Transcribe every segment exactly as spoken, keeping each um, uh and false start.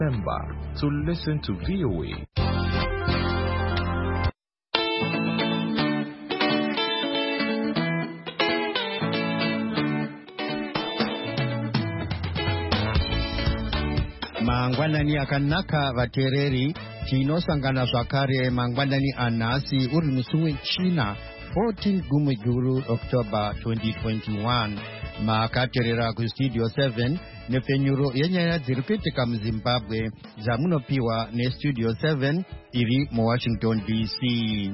Remember to listen to V O A. Mangwanani akanaka vatereri tinosangana zvakare mangwanani anhasi uri musi wechina fourteen Gumiguru October twenty twenty-one. Makaterera kustudio seven nepfenyuro yenyaya dziri kuitika muZimbabwe dzamunopiwa nestudio seven iri muWashington D C.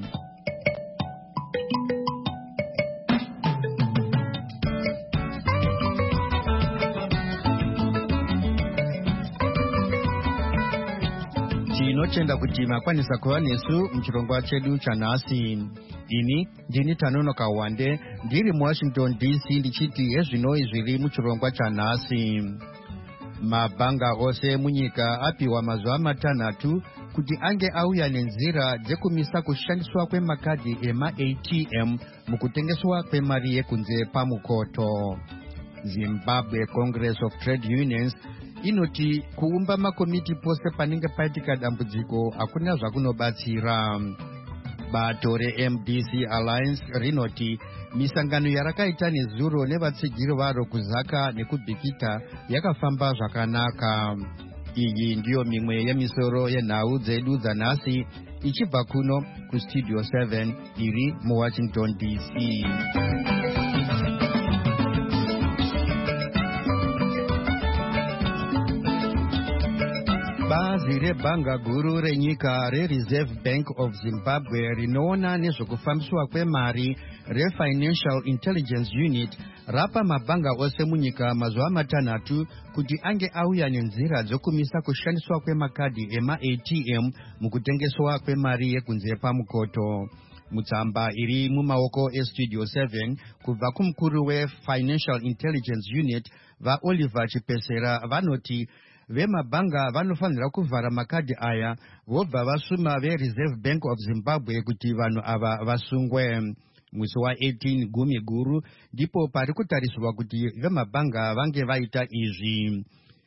Tinotenda kuti makwanisa kuva nesu muchirongwa chedu chanhasi. Ini ndini Tanonoka Wande ndiri muWashington D C ndichiti ezvinoi zviri muchirongwa chanhasi. Mabhanga ose munyika apiwa mazuva matanhatu kuti ange auya nenzira dzekumisa kushandiswa kwemakadhi ema-A T M mukutengeswa kwemari yekunze pamukoto. Zimbabwe Congress of Trade Unions inoti kuumba makomiti pose panenge paitika dambudziko hakuna zvakunobatsira. Bato reM D C Alliance rinoti misangano yarakaita nezuro nevatsigiri varo kuzaka nekubhikita yakafamba zvakanaka. Iyi ndiyo mimwe yemisoro yenhau dzedu dzanhasi ichibva kuno kustudio seven iri muWashington D C. Bazi rebhanga guru renyika reReserve Bank of Zimbabwe rinoona nezvokufambiswa kwemari reFinancial Intelligence Unit rapa mabhanga ose munyika mazuva matanhatu kuti ange auya nenzira dzokumisa kushandiswa kwemakadhi ema-A T M mukutengeswa kwemari yekunze pamukoto. Mutsamba iri mumaoko estudio seven kubva kumukuru weFinancial Intelligence Unit vaOliver Chipesera vanoti vemabhanga vanofanira kuvhara makadhi aya vobva vasuma veReserve Bank of Zimbabwe kuti vanhu ava vasungwe. Musi wa-eighteen Gumiguru ndipo pari kutariswa kuti vemabhanga vange vaita izvi.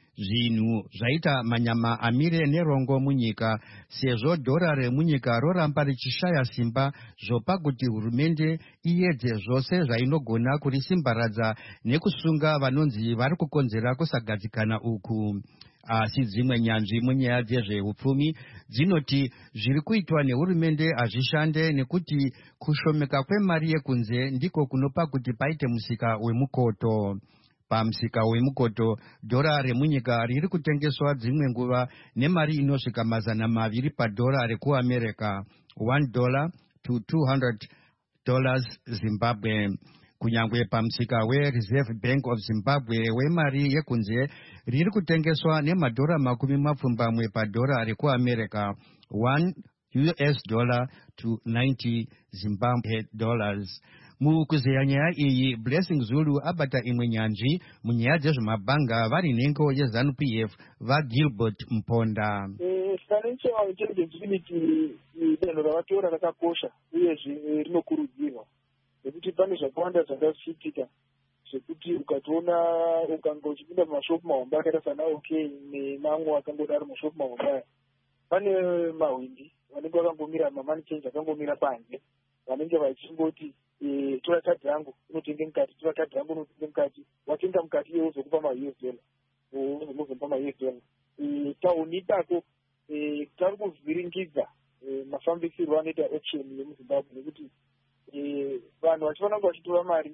Zvinhu zvaita manyama amire nerongo munyika sezvo dhora remunyika roramba richishaya simba zvopa kuti hurumende iedze zvose zvainogona kurisimbaradza nekusunga vanonzi vari kukonzera kusagadzikana uku. Asi dzimwe nyanzvi munyaya dzezveupfumi dzinoti zviri kuitwa nehurumende hazvishande nekuti kushomeka kwemari yekunze ndiko kunopa kuti paite musika wemukoto. Pamusika wemukoto dhora remunyika riri kutengeswa dzimwe nguva nemari inosvika mazana maviri padhora rekuAmerica, one dollar to two hundred dollars Zimbabwe. Kunyangwe pamusika weReserve Bank of Zimbabwe wemari yekunze riri kutengeswa nemadhora makumi mapfumbamwe padhora rekuAmerica, one U S dollar to ninety Zimbabwe dollars. Mukuzeya nyaya iyi Blessing Zulu abata imwe nyanzvi munyaya dzezvemabhanga vari nhengo yeZANU P F vaGilbert Mponda. Financial Intelligence Unit danho ravatora rakakosha uyezve rinokurudzirwa nekuti pane zvakawanda zvakasvitika zvekuti ukatoona ukanga uchipinda mumashopu mahombe akaita sana OK nemamwe akangodaro mashopu mahombe aya pane mahwindi vanenge vakangomira mamani change akangomira panze vanenge vachingoti tora kadhi rangu unotenge mukati, tora kadhi rangu unotenge mukati, watenga mukati iye uzokupa ma-U S dollar uzomuzopa ma-U S dollar. Tauni itako tari kuvhiringidza mafambisirwo anoita auction yemuZimbabwe nekuti vanhu vachifanira kunge vachitora mari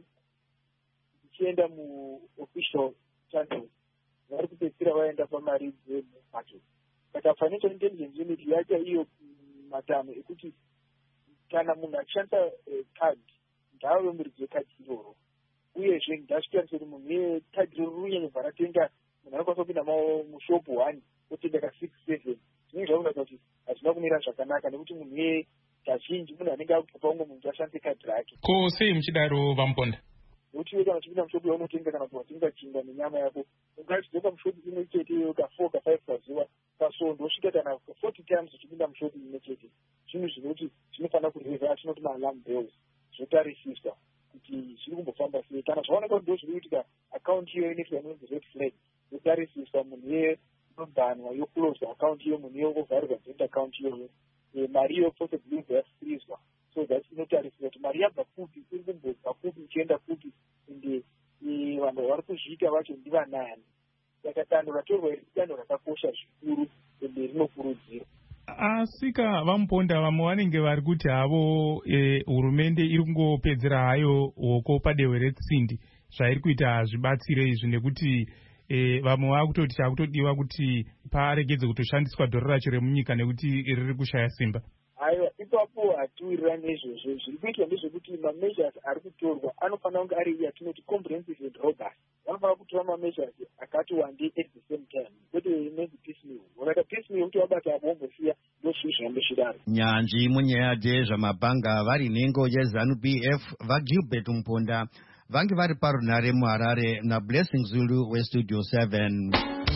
ichienda muofficial channels vari kupedzisira vaenda pamari dzemarket. Saka Financial Intelligence Unit yaita iyo matanho ekuti kana munhu achishandisa kadhi ngaaromiridzwe kadhi iroro uyezve ngasvikarise kuti munhu iye kadhi roro runyanya ratenga munhu anokwanisa kupinda mushopu one otenga ka six seven zvinenge zvakuratidza kuti hazvina kumira zvakanaka nekuti munhu iye kazhinji munhu anenge akupa umwe munhu ashandise kadhi rake. Ko sei muchidaro vaMuponda? Nokuti kana uchipinda mushopu yaunotenga kana kuti watenga chingwa nenyama yako ungachidzoka mushopu imwe chete iyoyo ka four ka five pazuva pasondo osvika kana forty times uchipinda mushopu imwe chete. Zvinhu zvinokuti zvinofanira kureva tinoti ma-alarm bells zvotarisiswa kuti zviri kumbofamba sei. Kana zvaoneka kuti ndo zviri kuitika akaunti iyo inoti vanonzi red flag yotarisiswa munhu iye inobhanwa yokuloza akaunti yomunhu yovharirwa joint account iyoyo, mari iyo possibly yasizwa. So that inotariswa kuti mari yabva kupi, iri kumbobva kupi ichienda kupi, ende vanhu vari kuzviita vacho ndivanani. Saka danho ratorwa iri danho rakakosha zvikuru ende rinokurudzirwa. Asika vamuponda vamwe vanenge vari kuti havo hurumende iri kungopedzera hayo hoko padehwe retsindi zvairi kuita hazvibatsire izvi, nekuti vamwe vakutoti chakutodiwa kuti paregedze kutoshandiswa dhora racho remunyika nekuti riri kushaya simba. Aiwa, ipapo hatiwirirani nezvozvo. Zviri kuitwa ndezvekuti mameasures ari kutorwa anofanira kunge ari yatinoti comprehensive and robust. Vanofanira kutora mameasures akati wandei at the same time, kwete inonzi piecemeal. Ukaita piecemeal kuti wabata apo wombosiya ndozvii zvihambe zvidaro. Nyanzvi munyaya dzezvamabhanga vari nhengo yeZANU P F vaGilbert Muponda vange vari parunhare muHarare naBlessing Zulu weStudio seven.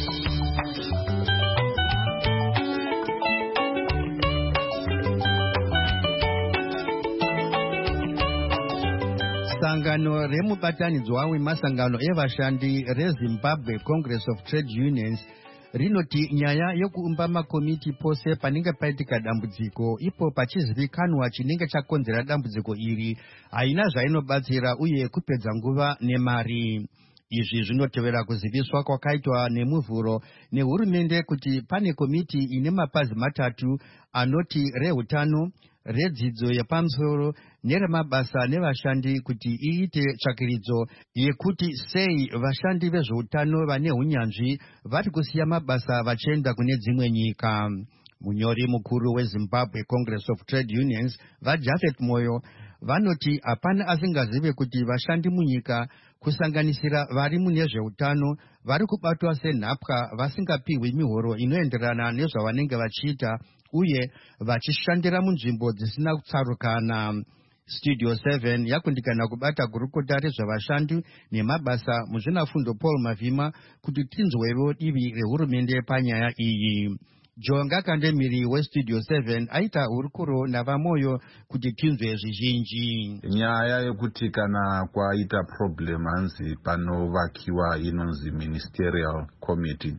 Sangano remubatanidzwa wemasangano evashandi reZimbabwe Congress of Trade Unions rinoti nyaya yokuumba makomiti pose panenge paitika dambudziko ipo pachizivikanwa chinenge chakonzera dambudziko iri haina zvainobatsira uye kupedza nguva nemari. Izvi zvinotevera kuziviswa kwakaitwa nemuvhuro nehurumende kuti pane komiti ine mapazi matatu anoti rehutano, redzidzo yepamusoro neremabasa nevashandi kuti iite tsvakiridzo yekuti sei vashandi vezveutano vane hunyanzvi vari kusiya mabasa vachienda kune dzimwe nyika. Munyori mukuru weZimbabwe Congress of Trade Unions vaJafet Moyo vanoti hapana asingazive kuti vashandi munyika kusanganisira vari mune zveutano vari kubatwa senhapwa vasingapiwi mihoro inoenderana nezvavanenge vachiita uye vachishandira munzvimbo dzisina kutsarukana. Studio seven yakundikana kubata gurukota rezvavashandi nemabasa muzvinafundo Paul Mavhima kuti tinzwevo divi rehurumende panyaya iyi. Jonga Kandemiri weStudio seven aita hurukuro navamoyo kuti tinzwe zvizhinji. Nyaya yekuti kana kwaita problem hanzi panovakiwa inonzi ministerial committee,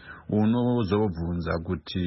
unozobvunza kuti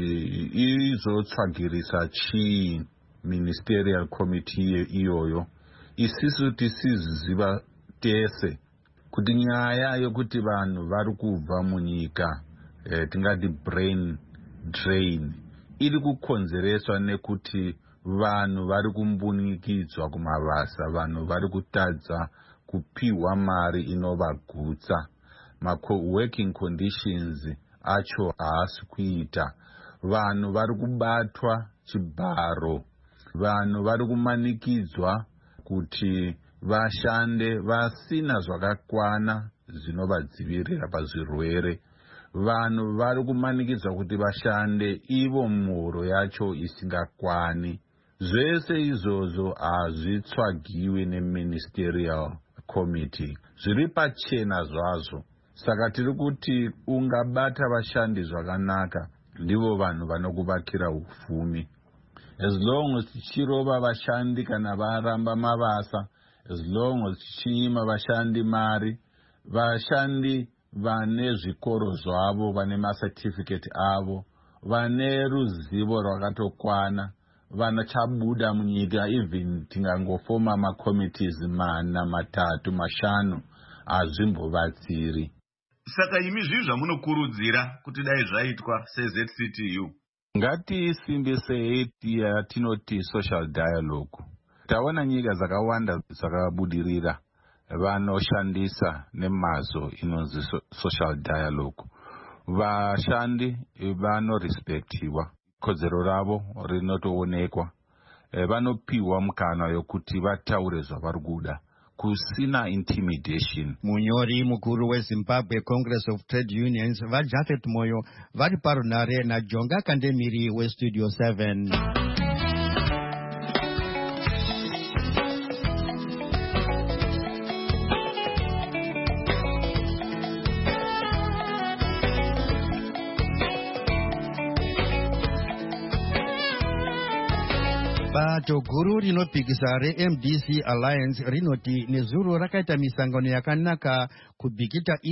izotsvagirisa chii ministerial committee iyoyo. Isisu tisiziva tese kuti nyaya yokuti vanhu vari kubva munyika, eh, tingati brain drain, iri kukonzereswa nekuti vanhu vari kumbunikidzwa kumabasa, vanhu vari kutadza kupiwa mari inovagutsa, ma-working conditions acho haasi kuita, vanhu vari kubatwa chibharo, vanhu vari kumanikidzwa kuti vashande vasina zvakakwana zvinovadzivirira pazvirwere, vanhu vari kumanikidzwa kuti vashande ivo muhoro yacho isingakwani. Zvese izvozvo hazvitsvagiwi neministerial committee, zviri pachena zvazvo. Saka tiri kuti ungabata vashandi zvakanaka ndivo vanhu vanokuvakira ufumi. As long as tichirova vashandi kana varamba mabasa, as long as tichinyima vashandi mari, vashandi vane zvikoro zvavo, vane macertificate avo, vane ruzivo rwakatokwana, vanachabuda munyika, even tingangofoma makomitees mana matatu mashanu hazvimbovatsiri. Saka imi zvinhu zvamunokurudzira kuti dai zvaitwa seZ C T U? Ngatisimbisei yatinoti social dialogue. Taona nyika dzakawanda dzakabudirira vanoshandisa nemazvo inonzi social dialogue. Vashandi vanorespectiwa, kodzero ravo rinotoonekwa, vanopiwa mukana yokuti vataure zvavari kuda kusina intimidation. Munyori mukuru weZimbabwe Congress of Trade Unions vaJafet Moyo vari parunhare naJonga Kandemiri weStudio seven. Bato guru rinopikisa reM D C Alliance rinoti nezuro rakaita misangano yakanaka kuBikita East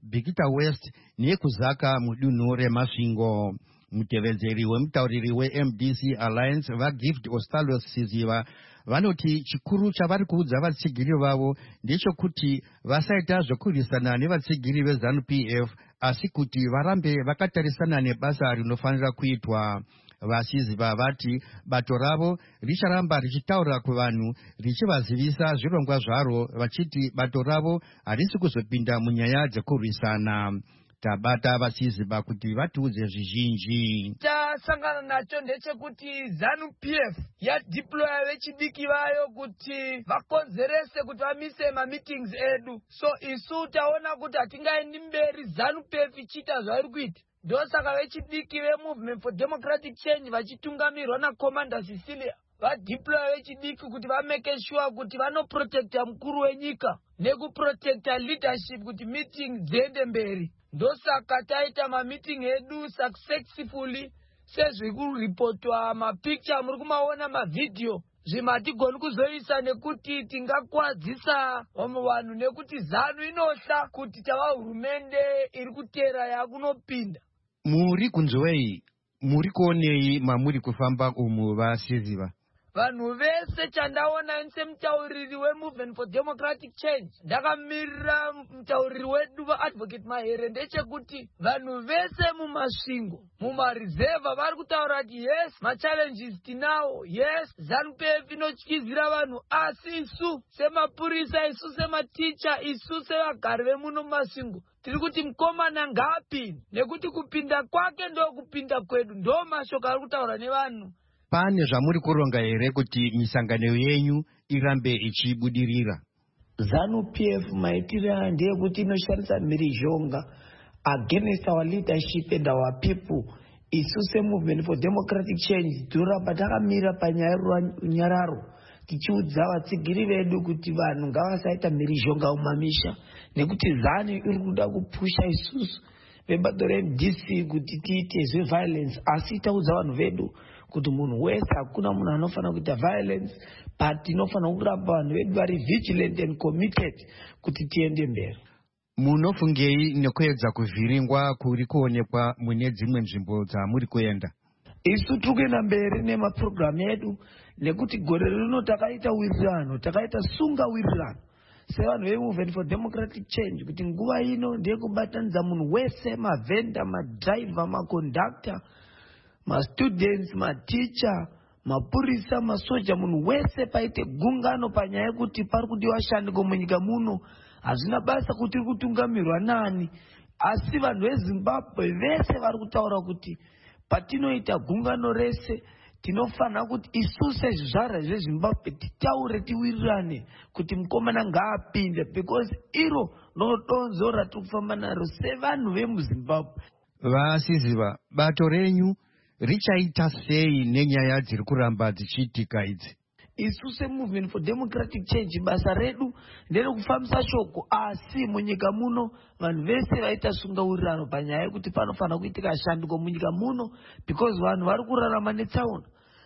Bikita West nekuzaka mudunhu remasvingo. Mutevedzeri wemutauriri we-M D C Alliance vaGift Ostalos Siziva vanoti chikuru chavari kuudza vatsigiri vavo ndechekuti vasaita zvokurwisana nevatsigiri veZANU P F asi kuti varambe vakatarisana nebasa rinofanira kuitwa. Vasiziva vati bato ravo richaramba richitaura kuvanhu richivazivisa zvirongwa zvaro vachiti bato ravo harisi kuzopinda munyaya dzekurwisana. Tabata vasiziva kuti vatiudze zvizhinji. Tasangana nacho ndechekuti ZANU P F yadeploya vechidiki vayo kuti vakonzerese kuti vamise ma-meetings edu. So isu taona kuti hatingaendi mberi ZANU P F ichiita zvairi kuita. Ndosaka vechidiki veMovement for Democratic Change vachitungamirirwa naCommander Cecilia vadeploya vechidiki kuti vamake sure kuti vanoprotecta mukuru wenyika nekuprotecta leadership kuti meeting dziende mberi. Ndosaka taita ma-meeting edu successfully sezviri kuripotwa mapicture muri kumaona mavideo zvimatigoni kuzoisa nekuti tingakwadzisa vamwe vanhu nekuti ZANU inohla kuti tava hurumende iri kutera yakunopinda. Muri kunzwei, muri kuonei mamuri kufamba umu vasiziva? Vanhu vese chandaona semutauriri weMovement for Democratic Change ndakamirira mutauriri wedu vaAdvocate Mahere ndechekuti vanhu vese mumasvingo mumarizevha vari kutaura kuti yes machallenges tinawo, yes ZANU P F inotyizira vanhu asi isu semapurisa, isu sematicha, isu sevagari vemuno mumasvingo tiri kuti mukomana ngaapinde nekuti kupinda kwake ndo kupinda kwedu, ndo mashoko ari kutaura nevanhu. Pane zvamuri kuronga here kuti misangano yenyu irambe ichibudirira? ZANU P F maitira ndeyekuti inoshandisa mhirizhonga against our leadership and our people. Isu seMovement for Democratic Change tinoramba takamira panyaya yerunyararo tichiudza vatsigiri vedu kuti vanhu ngavasaita mhirizhonga mumamisha nekuti ZANU iri kuda kupusha isusu vebato reM D C kuti tiite zveviolence asi taudza vanhu vedu kuti munhu wese hakuna munhu anofanira kuita violence but inofanira kuramba vanhu vedu vari vigilant and committed kuti tiende mberi. Munofungei nekuedza kuvhiringwa kuri kuonekwa mune dzimwe nzvimbo dzamuri kuenda? Isu tiri kuenda mberi nemapurogiramu edu nekuti gore rino takaita wirirano, takaita sunga wirirano sevanhu veMovement for Democratic Change kuti nguva ino ndeyekubatanidza munhu wese, mavhenda, madhiraivha, makondakta, ma-students, ma-teacher, mapurisa, masoja, munhu wese paite gungano panyaya yekuti pari kudiwa shandiko munyika muno. Hazvina basa kuti iri kutungamirwa nani, asi vanhu veZimbabwe vese vari kutaura kuti patinoita gungano rese tinofanira kuti isu sezvizvarwa zveZimbabwe titaure tiwirirane kuti mukomana ngaapinde because iro ndodonzo ratiri kufamba naro sevanhu vemuZimbabwe. Vasiziva, bato renyu richaita sei nenyaya dziri kuramba dzichiitika idzi? Isu seMovement for Democratic Change basa redu nderekufambisa shoko asi munyika muno vanhu vese vaita sungawirirano panyaya yekuti panofanira kuitika shandiko munyika muno because vanhu vari kurarama netsaona.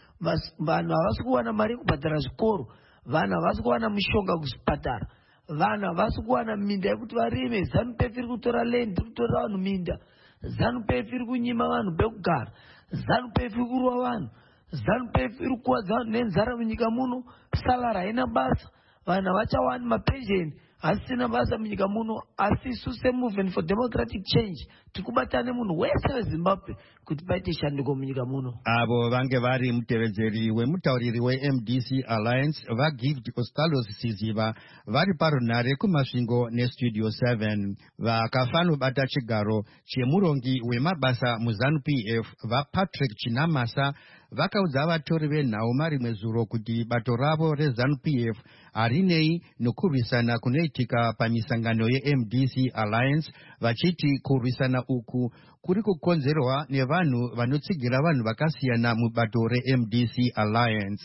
Vanhu havasi kuwana mari yekubhadhara zvikoro, vanhu havasi kuwana mishonga kuzvipatara, vanhu havasi kuwana minda yekuti varime. ZANU P F iri kutora land, iri kutora vanhu minda. ZANU P F iri kunyima vanhu pekugara. ZANU P F iri kurwa vanhu. ZANU P F iri kuwadza vanhu nenzara munyika muno. Salara haina basa, vanhu havachawani mapensheni, hasina basa munyika muno. Asi isu seMovement for Democratic Change tikubatana nemunhu wese weZimbabwe kuti paite shandiko munyika muno. Avo vange vari mutevedzeri wemutauriri weM D C Alliance vaGift Ostalos Siziva vari parunhare kumasvingo neStudio seven. Vakafanobata chigaro chemurongi wemabasa muZANU P F vaPatrick Chinamasa vakaudza vatori venhau marimwe zuro kuti bato ravo reZANU P F harinei nokurwisana kunoitika pamisangano yeM D C Alliance, vachiti kurwisana uku kuri kukonzerwa nevanhu vanotsigira vanhu vakasiyana mubato reM D C Alliance.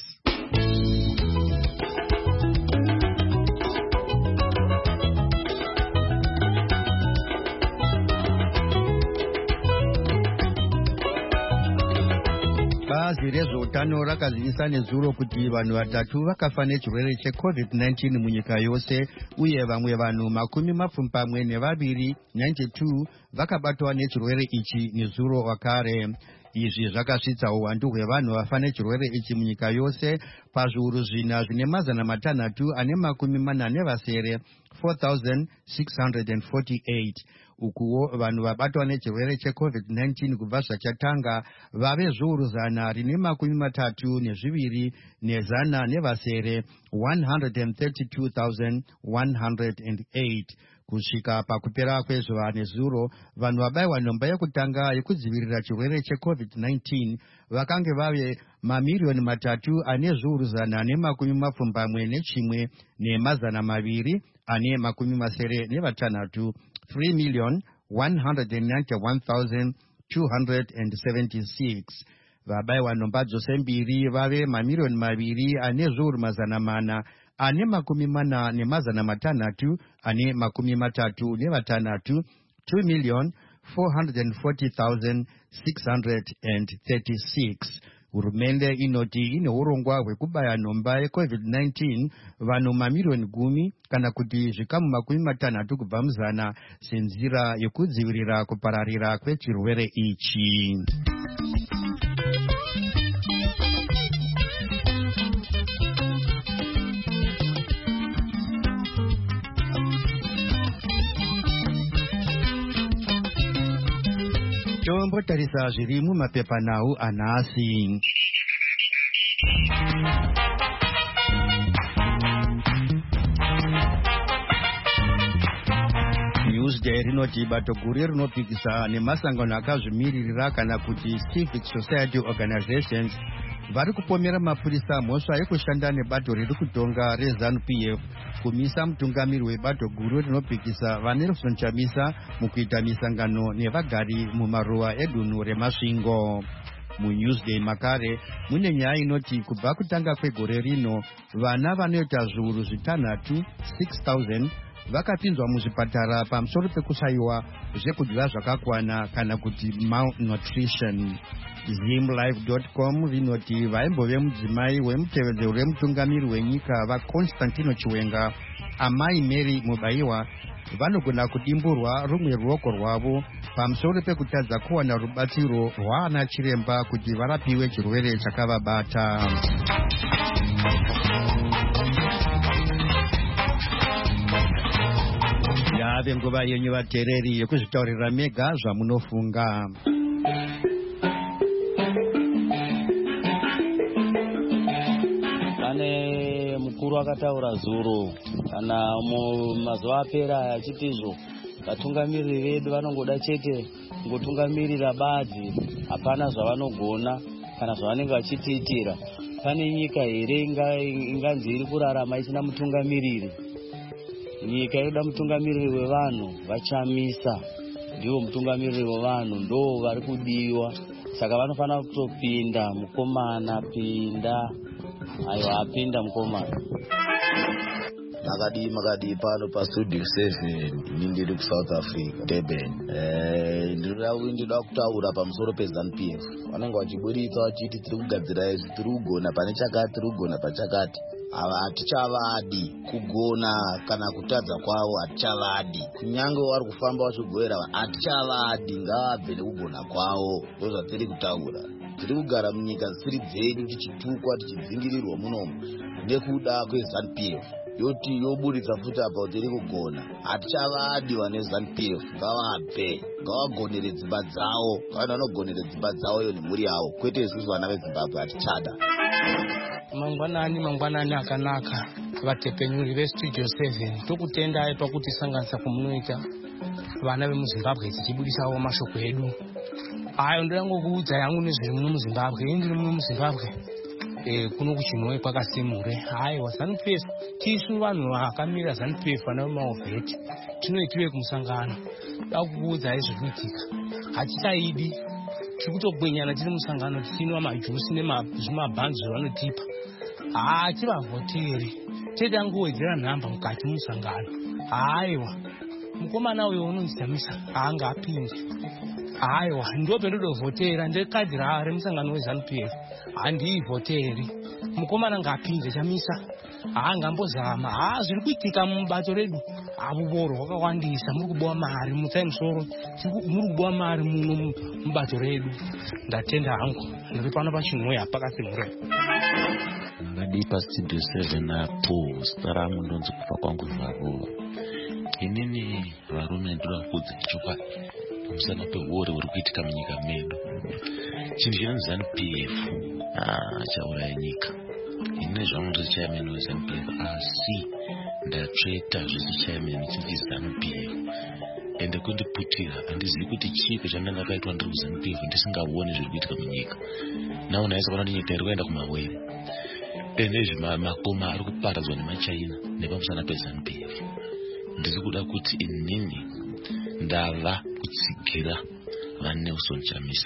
Bazi rezveutano rakazivisa nezuro kuti vanhu vatatu vakafa nechirwere checovid nineteen munyika yose, uye vamwe vanhu makumi mapfumbamwe nevaviri ninety-two vakabatwa nechirwere ichi nezuro wakare. Izvi zvakasvitsa uwandu hwevanhu vafa nechirwere ichi munyika yose pazviuru zvina zvine mazana matanhatu ane makumi mana nevasere four thousand six hundred forty-eight. Ukuwo vanhu vabatwa nechirwere checovid nineteen kubva zvachatanga vave zviuru zana rine makumi matatu nezviviri nezana nevasere one hundred thirty-two thousand one hundred eight. Kusvika pakupera kwezuva nezuro, vanhu vabayiwa nhomba yekutanga yekudzivirira chirwere checovid nineteen vakange vave mamiliyoni matatu ane zviuru zana nemakumi mapfumbamwe nechimwe nemazana maviri ane makumi masere nevatanhatu three million one hundred ninety-one thousand two hundred seventy-six. Vabayiwa nhomba dzose mbiri vave mamiliyoni maviri ane zviuru mazana mana ane makumi mana nemazana matanhatu ane makumi matatu nevatanhatu two million four hundred forty thousand six hundred thirty-six. Hurumende inoti ine urongwa hwekubaya nhomba yecovid nineteen vanhu mamiliyoni gumi kana kuti zvikamu makumi matanhatu kubva muzana senzira yekudzivirira kupararira kwechirwere ichi. Tombotarisa zviri mumapepanhau anhasi. Newsday rinoti bato guru rinopikisa nemasangano akazvimiririra kana kuti civic society organizations vari kupomera mapurisa mhosva yekushanda nebato riri kutonga reZANU P F kumisa mutungamiri webato guru rinopikisa vaNelson Chamisa mukuita misangano nevagari mumaruwa edunhu remasvingo. MuNewsday makare mune nyaya inoti kubva kutanga kwegore rino vana vanoita zviuru zvitanhatu six thousand vakapinzwa muzvipatara pamusoro pekushayiwa zvekudya zvakakwana kana kuti malnutrition. zimlive dot com rinoti vaimbove mudzimai wemutevedzero wemutungamiri wenyika vaConstantino Chiwenga, amai Mary Mubayiwa vanogona kudimburwa rumwe ruoko rwavo pamusoro pekutadza kuwana rubatsiro rwaana chiremba kuti varapiwe chirwere chakavabata. Yave nguva yenyu vateereri yekuzvitaurira mega zvamunofunga. Pane mukuru akataura zuro kana mazuva apera achitizvo vatungamiriri vedu vanongoda chete ngotungamirira badzi, hapana zvavanogona kana zvavanenge vachitiitira. Pane nyika here inganzi iri kurarama isina mutungamiriri? Nyika inoda mutungamiriri wevanhu. vaChamisa ndiwo mutungamiriri wevanhu, ndo vari kudiwa, saka vanofanira kutopinda. Mukomana pinda. Aiwa, apinda mukomana. Makadi makadi pano pa studio seven ndiri ku South Africa Durban. Eh ndira ndida kutaura pamusoro peZANU P F. Vanenge vachiburitsa vachiti tiri kugadzira izvi, tiri kugona pane chakati, tiri kugona pachakati. Hatichavadi kugona kana kutadza kwavo, hatichavadi. Kunyange vari kufamba vachigoera, hatichavadi, ngavabve nekugona kwavo. Ndozvatiri kutaura. Tiri kugara munyika dzisiri dzedu tichitukwa tichidzingirirwa munomu nekuda kweZANU P F. Yoti yoburitsa futi apa tiri kugona. Hatichavadi vane ZANU P F, ngavabve, ngavagonere dzimba dzavo. Kana vanogonere dzimba dzavo iyo nemhuri yavo, kwete isusu vana veZimbabwe hatichada. Mangwanani mangwanani akanaka vatepenyuri vestudio seven tokutendai pakutisanganisa kumunoita vana vemuZimbabwe tichibudisawo mashoko edu. Ayo ndangokuudza yangu nezviri muno muZimbabwe. Ini ndiri muno muZimbabwe eh kuno kuchinwe kwakasimure. Aiwa, ZANU P F tisu vanhu vakamira ZANU P F vana vemaovheti tinoitiwe kumusangano. Ndakuudza izvi kuitika hatichaidi, tiri kutogwenyana tiri musangano tichinwa majusi nemazvimabhanzi zvavanotipa. Hativavhoteri tete angowedzera nhamba mukati musangano. Aiwa, mukomana uyo unonzi Chamisa haanga apinde. aiwa ndopendodovhotera ndekadhi remusangano weZANU-P F handiivhoteri. Mukomana ngapinze chamisa haangambozama. Ha zviri kuitika mubato redu avuvoro hwakawandisa. Muri kubowa mari mutsai musoro, muri kubowa mari muno mubato redu. Ndatenda hangu ndiri pano pachinhoya pakasimura. Makadipa studio seven apo stara mundonzi kufa kwangu zvaruva. Inini varume ndinofudza chokwadi pamusana pehore huri kuitika munyika medu. Chinhu chinonzi ZANU-P F chauraya nyika. Inini zvangu ndiri chairman weZANU-P F asi ndatsveta zvisi chairman chinzi ZANU-P F. Ende kundiputira handizivi kuti chiiko chandanga kaitwa ndiri kuZANU-P F ndisingaoni zviri kuitika munyika. Naona isa kana nyika iri kuenda kumawere. Ende makoma ari kuparadzwa nemaChina nepamusana peZANU-P F. Ndiri kuda kuti inini ndava kutsigira vaNelson Chamisa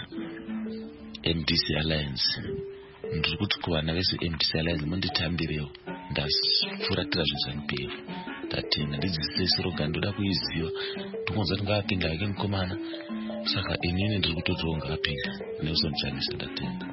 M D C Alliance. Ndiri kuti kuvana vese M D C Alliance munditambirewo ndafuratira zveZANU-P F. Ndatenga ndidzidzise siroga ndoda kuiziva tokonza tingapinda hake mukomana. Saka inini ndiri kutotiwo ngapinda Nelson Chamisa. Ndatenga.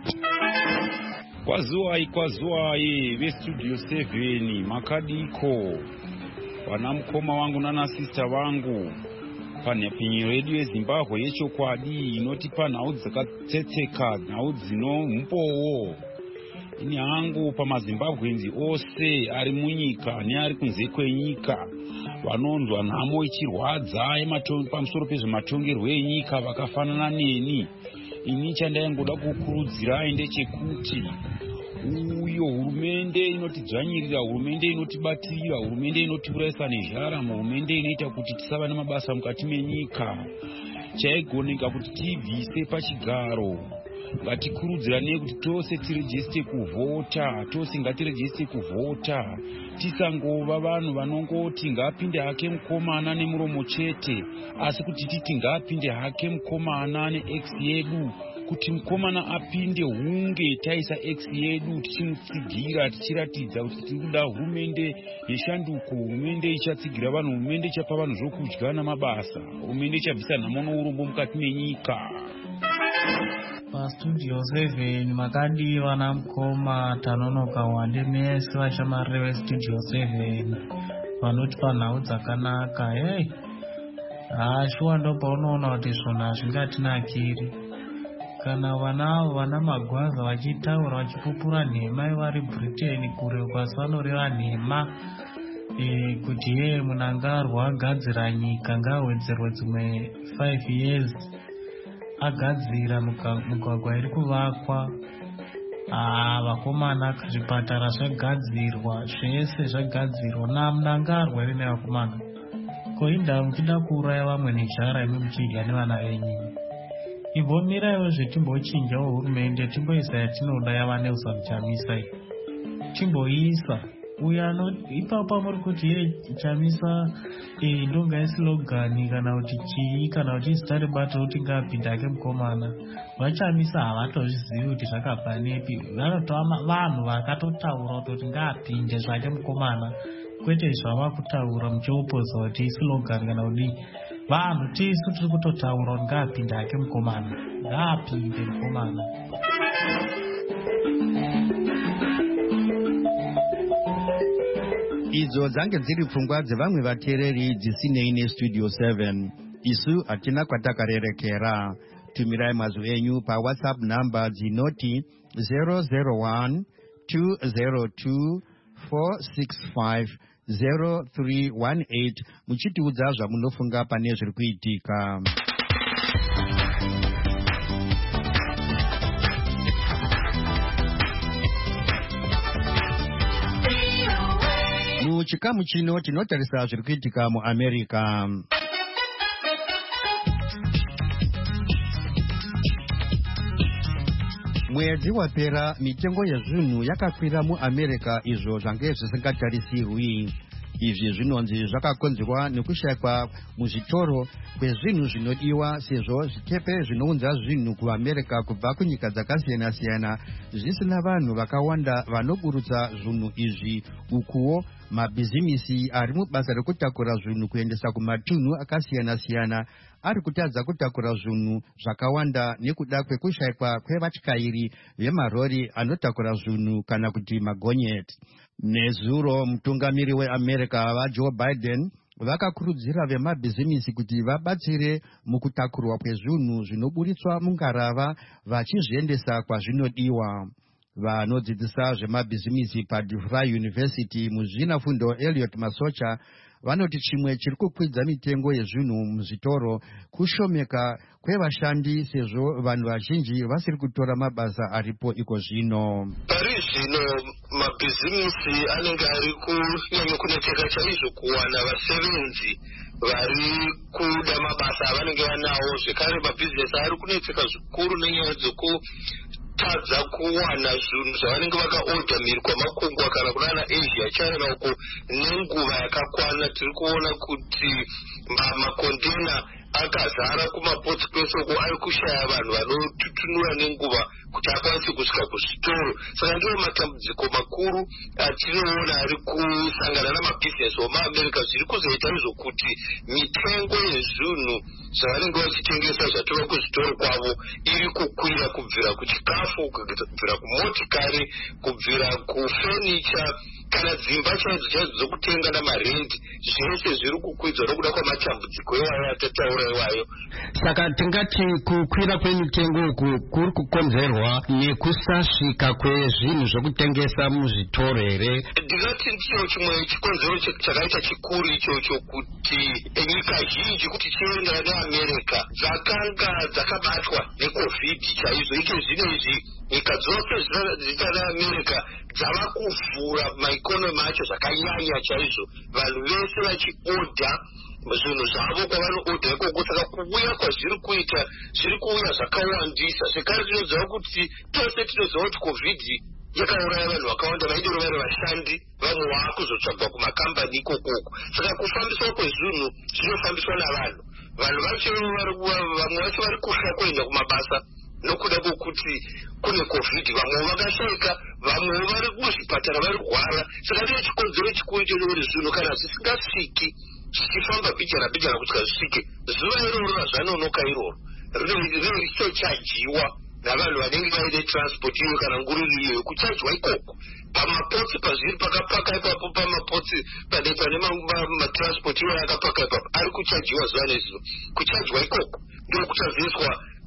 Kwazuwai kwazuwai vestudio seven makadiko vana mukoma wangu nana sister vangu panhapinyi redu yeZimbabwe yechokwadi inotipa nhau dzakatsetseka, nhau dzino mumpowo. Ini hangu pamaZimbabwenzi ose ari munyika neari kunze kwenyika vanonzwa nhamo ichirwadza pamusoro pezvematongerwo enyika vakafanana neni. Ini chandaingoda kukurudzirai ndechekuti uyo hurumende inotidzvanyirira, hurumende inotibatirira, hurumende inotiurayisa nezharamo, hurumende inoita kuti tisava nemabasa mukati menyika, chaigoneka kuti tibvise pachigaro. Ngatikurudziranei kuti tose tirejeste kuvhota, tose ngatirejeste kuvhota. Tisangova vanhu vanongoti ngapinde hake mukomana nemuromo chete, asi kuti titi ngapinde hake mukomana neX yedu. Kuti mukomana apinde hunge taisa X yedu tichimutsigira tichiratidza kuti tiri kuda hurumende yeshanduko, hurumende ichatsigira vanhu, hurumende ichapa vanhu zvokudya namabasa, hurumende ichabvisa nhamo nourombo mukati menyika. Pastudio seven makadi vana mukoma tanonoka wande mese vashamarire vestudio seven vanotipa nhau dzakanaka. Hey, hashuwa ndo paunoona kuti zvona hazvingatinakiri. Kana vanavo vana magwaza vachitaura vachipupura nhema vari Britain kure kwasi vanoreva nhema e, kuti yeye munangarwa agadzira nyika ngawedzerwe dzimwe five years agadzira mugwagwa iri kuvakwa. Ah, vakomana zvipatara zvagadzirwa, zvese zvagadzirwa namunangarwa iri nevakomana. Ko inda muchida kuuraya vamwe nejara imi muchidya nevana venyu. Imbomirawo zvetimbochinjawo hurumende timboisa yatinoda yavaNelson Chamisa iyi. Timboisa uya ipapo muri kuti ye Chamisa eh ndonga yeslogani kana kuti chii kana kuti zita rebato kuti ngapinda hake mukomana. VaChamisa havatozvizivi kuti zvakabva nepi. Vanotova vanhu vakatotaura kuti ngapinde zvake mukomana, kwete zvava kutaura muchiopoza kuti slogan kana kudii. Vanhu tisu tiri kutotaura kuti ngapinde hake mukomana, ngapinde mukomana. Idzo dzange dziri pfungwa dzevamwe vateereri dzisinei nestudio seven. Isu hatina kwatakarerekera. Tumirai mazwi enyu pa WhatsApp number dzinoti zero zero one two zero two four six five zero three one eight muchitiudza zvamunofunga pane zviri kuitika. Muchikamu chino tinotarisa zviri kuitika muAmerica. Mwedzi wapera mitengo yezvinhu yakakwira muAmerica, izvo zvange zvisingatarisirwi. Izvi zvinonzi zvakakonzerwa nekushayikwa muzvitoro kwezvinhu zvinodiwa, sezvo zvikepe zvinounza zvinhu kuAmerica kubva kunyika dzakasiyana-siyana zvisina vanhu vakawanda vanoburutsa zvinhu izvi, ukuwo mabhizimisi ari mubasa rekutakura zvinhu kuendesa kumatunhu akasiyana-siyana ari kutadza kutakura zvinhu zvakawanda nekuda kwekushayikwa kwevatyairi vemarori anotakura zvinhu kana kuti magonyeti. Nezuro mutungamiri weAmerica vaJoe Biden vakakurudzira vemabhizimisi kuti vabatsire mukutakurwa kwezvinhu zvinoburitswa mungarava vachizviendesa kwazvinodiwa. Vanodzidzisa zvemabhizimisi paDeVry University muzvinafundo Elliot Masocha vanoti chimwe chiri kukwidza mitengo yezvinhu muzvitoro kushomeka kwevashandi sezvo vanhu vazhinji vasiri kutora mabasa aripo iko zvino. Pari zvino mabhizimisi anenge ari kunyanya kuneteka chaizvo kuwana vasevenzi vari kuda mabasa avanenge vanawo. Zvekare mabhizinesi ari kuneteka zvikuru nenyaya dzoku tadza kuwana zvinhu zvavanenge vakaodha mhiri kwamakungwa kana kunana Asia China uko nenguva yakakwana. Tiri kuona kuti makontena akazara kumapotsi kwese uko ari kushaya vanhu vanotutunura nenguva kuti akwanise kusvika kuzvitoro. Saka ndiwo matambudziko makuru atinoona ari kusangana namabhizinesi omaamerica. Zviri kuzoita izvo kuti mitengo yezvinhu zvavanenge vachitengesa zvatova kuzvitoro kwavo iri kukwira kubvira kuchikafu, kubvira kumotikari, kubvira kufenicha kana dzimba chaidzo chaidzo dzokutenga namarendi. Zvese zviri kukwidzwa nokuda kwamatambudziko iwayo atataura iwayo. Saka tingati kukwira kwemitengo uku kuri kukonzerwa nekusasvika kwezvinhu zvokutengesa muzvitoro here? Ndingati ndicho chimwe chikonzero chakaita chikuru ichocho kuti nyika zhinji kuti chiendera neAmerica dzakanga dzakabatwa neCovid chaizvo. Ike zvino izvi nyika dzose dzita neAmerica dzava kuvhura maikonomi acho zvakanyanya chaizvo. Vanhu vese vachiodha zvinhu zvavo kwavanoodha ikoko. Saka kuuya kwazviri kuita zviri kuuya zvakawandisa. Zvekare tinoziva kuti tose tinoziva kuti Covid yakauraya vanhu vakawanda vaidero vari vashandi, vamwe vaakuzotsvagwa kumakambani ikokoko. Saka kufambiswa kwezvinhu zvinofambiswa navanhu. Vanhu vacho vamwe vacho vari kusha kuenda kumabasa nokuda kwokuti kune Covid. Vamwe vakashayika, vamwe vari muzvipatara vari kurwara. Saka ndicho chikonzero chikuru chokuti zvinhu kana zvisingasviki zvichifamba bijana bijana kusvika zvisvike zuva iroro razvanonoka iroro richichajiwa navanhu vanenge vaine transport iyo kana ngururi iyo kuchajwa ikoko pamapotsi pazviri pakapaka ipapo pamapotsi pane pane matransport iyo akapaka ipapo ari kuchajiwa zuva nezuva. Kuchajwa ikoko ndio kuchazoiswa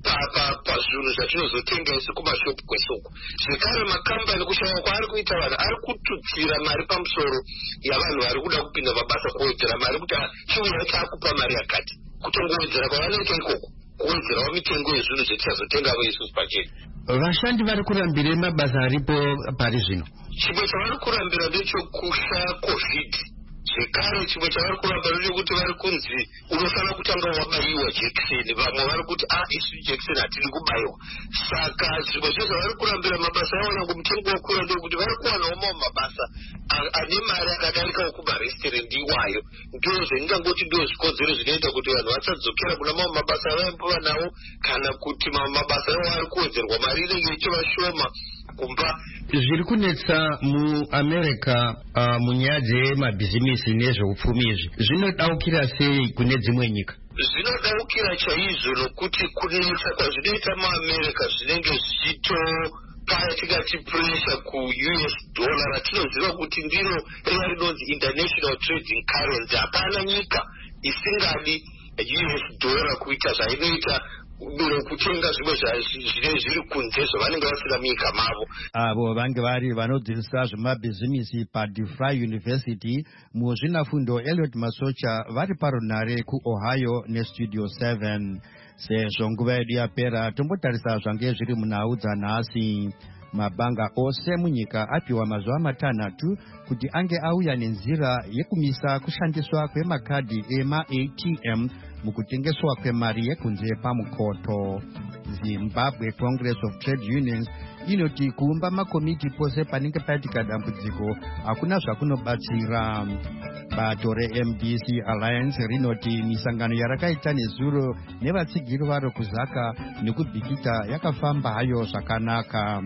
pazvinhu zvatinozotenga isi kumashopu kwesoko. Zvekare makambani kushaya kwaari kuita vanhu ari kututsira mari pamusoro yavanhu vari kuda kupinda mabasa kuwedzera mari kuti chiuya chaakupa mari yakati. Kutongowedzera kwavanoita ikoko kuwedzerawo mitengo yezvinhu zvetichazotengavo isusu pachena. Vashandi vari kurambira mabasa aripo pari zvino. Chimwe chavari kurambira ndechokushaya Covid. Zvekare chimwe chavari kurambira ndechekuti vari kunzi unofanira kutanga wabaiwa jekiseni. Vamwe vari kuti ah isu jekiseni hatiri kubayiwa. Saka zvimwe zvese vari kurambira mabasa avo nangu mutengo wakwira ndekuti vari kuwanawo mamwe mabasa ane mari akadarikawo kumaresitorendi iwayo. Ndozve ndingangoti ndo zvikonzero zvinoita kuti vanhu vasadzokera kuna mamwe mabasa avaimbiwa nawo kana kuti mamwe mabasa iwo ari kuwedzerwa mari inenge ichiva shoma kumba. Zviri kunetsa muAmerica uh, munyaya dzemabhizimisi nezveupfumi izvi zvinodaukira sei kune dzimwe nyika? Zvinodaukira chaizvo nokuti kunetsa kwazvinoita muAmerica zvinenge zvichito paya tikati pressure ku-U S dollar ratinoziva kuti ndiro riva rinonzi international trading currency. Hapana nyika isingadi U S dollar kuita zvainoita kutenga zvimwe zvine zviri kunze zvavanenge vasina munyika mavo. Avo vange vari vanodzidzisa zvemabhizimisi paDeVry University muzvinafundo Elliot Masocha vari parunhare kuOhio neStudio seven. Sezvo nguva yedu yapera tombotarisa zvange zviri munhau dzanhasi. Mabanga ose munyika apiwa mazuva matanhatu kuti ange auya nenzira yekumisa kushandiswa kwemakadhi ema-A T M mukutengeswa kwemari yekunze pamukoto. Zimbabwe Congress of Trade Unions inoti kuumba makomiti pose panenge paitika dambudziko hakuna zvakunobatsira. Bato reM D C Alliance rinoti misangano yarakaita nezuro nevatsigiri varo kuzaka nekubhikita yakafamba hayo zvakanaka.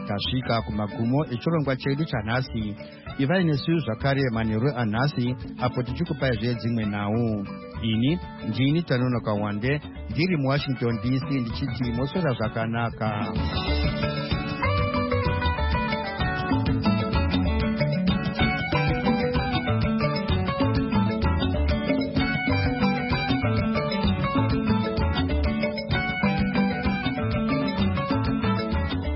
tasvika kumagumo echirongwa chedu chanhasi. Ivai nesu zvakare manheru anhasi apo tichikupaizve dzimwe nhau. Ini ndini Tanonoka Wande ndiri muWashington D C ndichiti moswera zvakanaka.